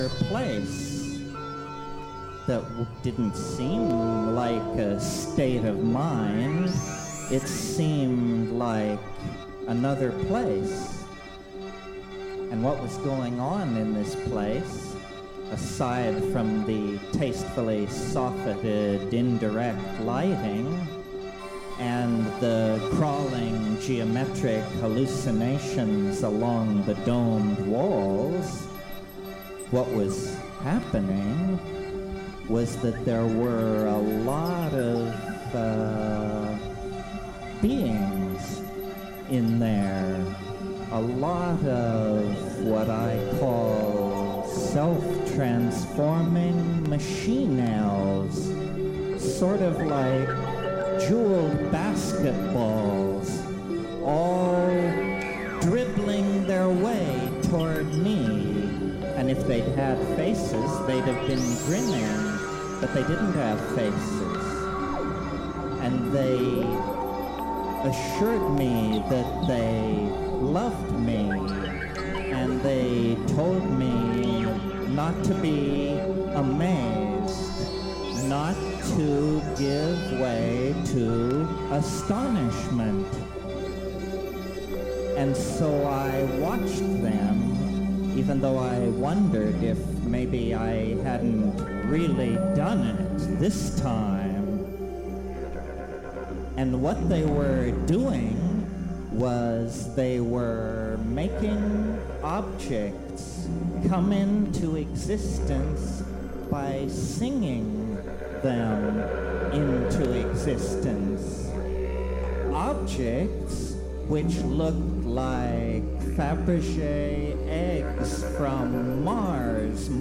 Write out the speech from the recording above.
place that didn't seem like a state of mind. It seemed like another place. And what was going on in this place, aside from the tastefully softened indirect lighting and the crawling geometric hallucinations along the domed walls, what was happening was that there were a lot of beings in there, a lot of what I call self-transforming machine elves, sort of like jeweled basketballs, all dribbling their way toward me. And if they'd had faces, they'd have been grinning, but they didn't have faces. And they assured me that they loved me, and they told me not to be amazed, not to give way to astonishment. And so I watched them, even though I wondered if maybe I hadn't really done it this time. And what they were doing was they were making objects come into existence by singing them into existence. Objects which looked like Fabergé eggs from Mars.